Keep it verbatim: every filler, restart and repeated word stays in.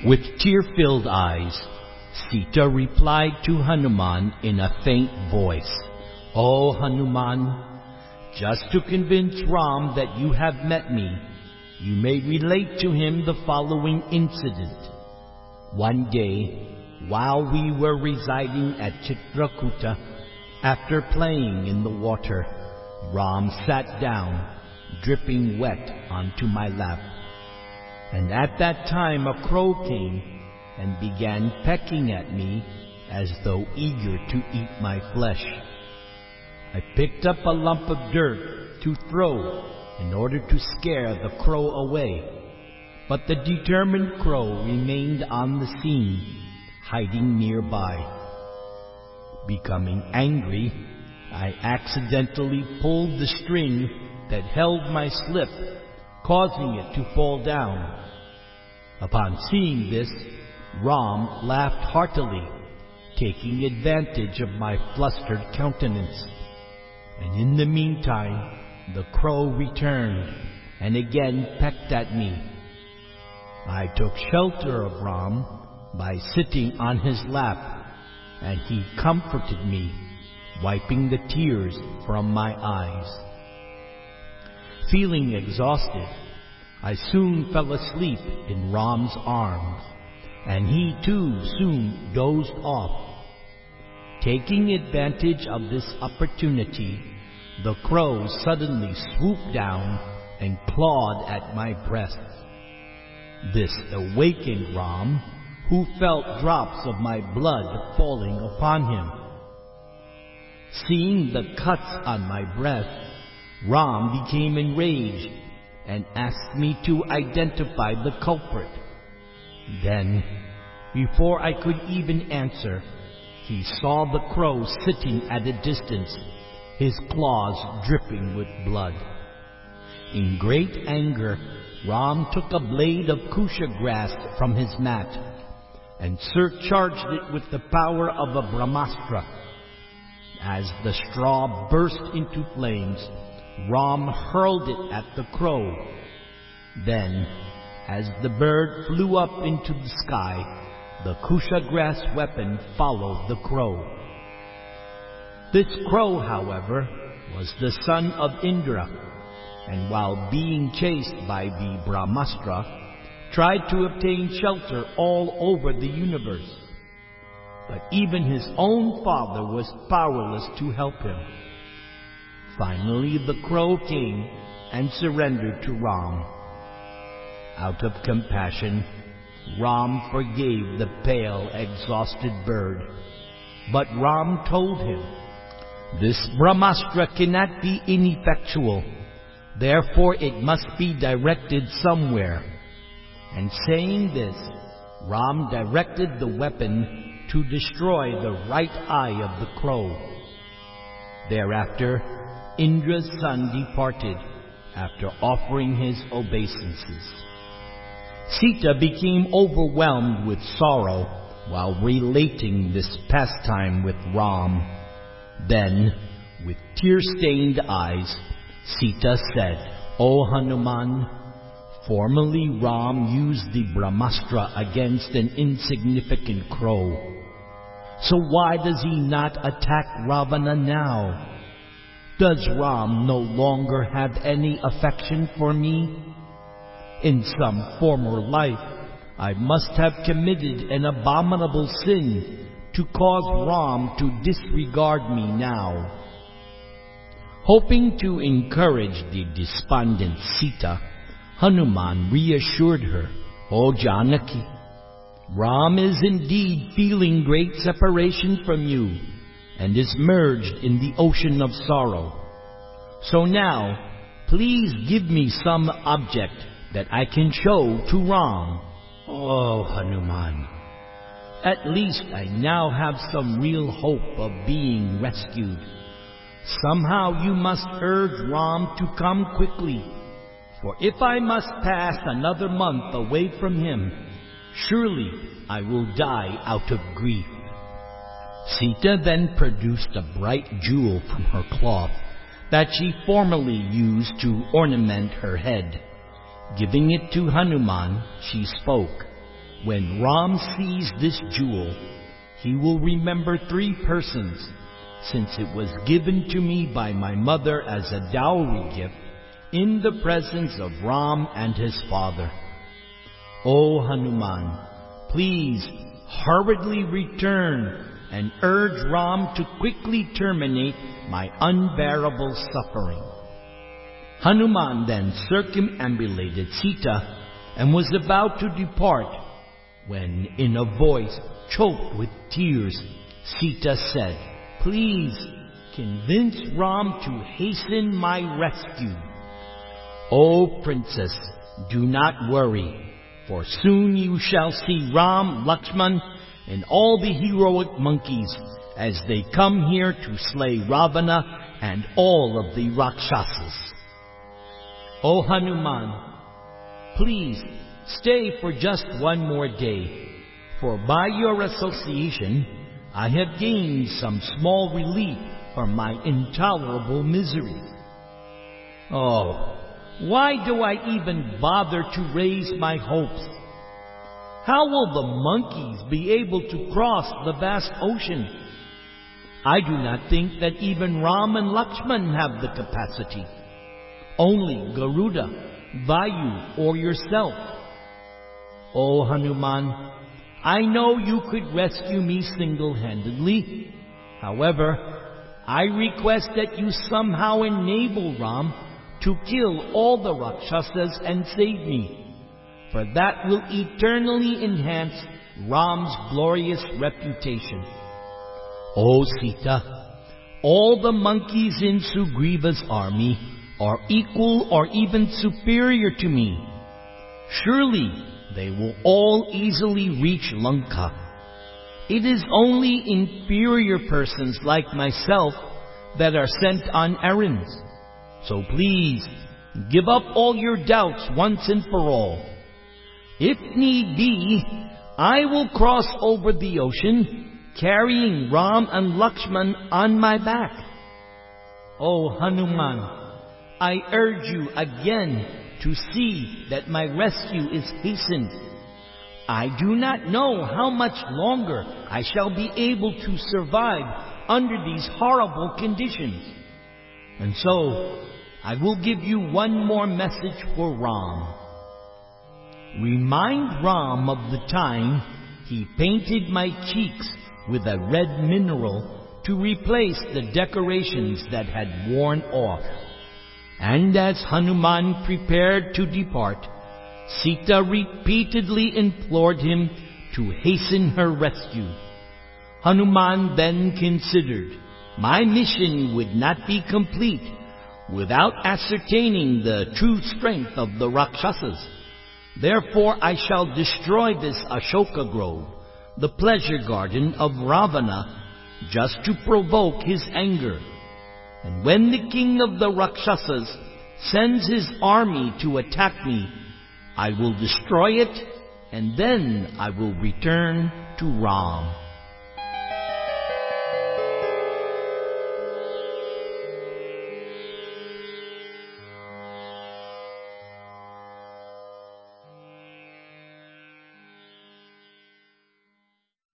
With tear-filled eyes, Sita replied to Hanuman in a faint voice, "O Hanuman, just to convince Ram that you have met me, you may relate to him the following incident. One day, while we were residing at Chitrakuta, after playing in the water, Ram sat down, dripping wet, onto my lap. And at that time a crow came and began pecking at me as though eager to eat my flesh. I picked up a lump of dirt to throw in order to scare the crow away, but the determined crow remained on the scene, hiding nearby. Becoming angry, I accidentally pulled the string that held my slip, causing it to fall down. Upon seeing this, Ram laughed heartily, taking advantage of my flustered countenance. And in the meantime, the crow returned and again pecked at me. I took shelter of Ram by sitting on his lap, and he comforted me, wiping the tears from my eyes. Feeling exhausted, I soon fell asleep in Ram's arms, and he too soon dozed off. Taking advantage of this opportunity, the crow suddenly swooped down and clawed at my breast. This awakened Ram, who felt drops of my blood falling upon him. Seeing the cuts on my breast, Ram became enraged and asked me to identify the culprit. Then, before I could even answer, he saw the crow sitting at a distance, his claws dripping with blood. In great anger, Ram took a blade of kusha grass from his mat and surcharged it with the power of a brahmastra. As the straw burst into flames, Ram hurled it at the crow. Then, as the bird flew up into the sky, the kusha grass weapon followed the crow. This crow, however, was the son of Indra, and while being chased by the brahmastra, tried to obtain shelter all over the universe. But even his own father was powerless to help him. Finally, the crow came and surrendered to Ram. Out of compassion, Ram forgave the pale, exhausted bird. But Ram told him, "This brahmastra cannot be ineffectual, therefore it must be directed somewhere." And saying this, Ram directed the weapon to destroy the right eye of the crow. Thereafter, Indra's son departed after offering his obeisances. Sita became overwhelmed with sorrow while relating this pastime with Ram. Then, with tear-stained eyes, Sita said, "O Hanuman, formerly Ram used the brahmastra against an insignificant crow. So why does he not attack Ravana now? Does Ram no longer have any affection for me? In some former life, I must have committed an abominable sin to cause Ram to disregard me now." Hoping to encourage the despondent Sita, Hanuman reassured her, "O Janaki, Ram is indeed feeling great separation from you and is merged in the ocean of sorrow. So now, please give me some object that I can show to Ram." "Oh, Hanuman, at least I now have some real hope of being rescued. Somehow you must urge Ram to come quickly, for if I must pass another month away from him, surely I will die out of grief." Sita then produced a bright jewel from her cloth that she formerly used to ornament her head. Giving it to Hanuman, she spoke, when Ram sees this jewel, he will remember three persons, since it was given to me by my mother as a dowry gift in the presence of Ram and his father. O Hanuman, please hurriedly return and urge Ram to quickly terminate my unbearable suffering." Hanuman then circumambulated Sita and was about to depart when, in a voice choked with tears, Sita said, "Please convince Ram to hasten my rescue." "O princess, do not worry, for soon you shall see Ram, Lakshman, and all the heroic monkeys as they come here to slay Ravana and all of the Rakshasas." "O Hanuman, please stay for just one more day, for by your association I have gained some small relief from my intolerable misery." "Oh, why do I even bother to raise my hopes? How will the monkeys be able to cross the vast ocean? I do not think that even Ram and Lakshman have the capacity. Only Garuda, Vayu, or yourself. O Hanuman, I know you could rescue me single-handedly. However, I request that you somehow enable Ram to kill all the Rakshasas and save me, for that will eternally enhance Ram's glorious reputation. O Sita, all the monkeys in Sugriva's army are equal or even superior to me. Surely they will all easily reach Lanka. It is only inferior persons like myself that are sent on errands. So please, give up all your doubts once and for all. If need be, I will cross over the ocean, carrying Ram and Lakshman on my back. O Hanuman, I urge you again to see that my rescue is hastened. I do not know how much longer I shall be able to survive under these horrible conditions. And so, I will give you one more message for Ram. Remind Ram of the time he painted my cheeks with a red mineral to replace the decorations that had worn off. And as Hanuman prepared to depart, Sita repeatedly implored him to hasten her rescue. Hanuman then considered, my mission would not be complete without ascertaining the true strength of the Rakshasas. Therefore I shall destroy this Ashoka grove, the pleasure garden of Ravana, just to provoke his anger. And when the king of the Rakshasas sends his army to attack me, I will destroy it, and then I will return to Ram.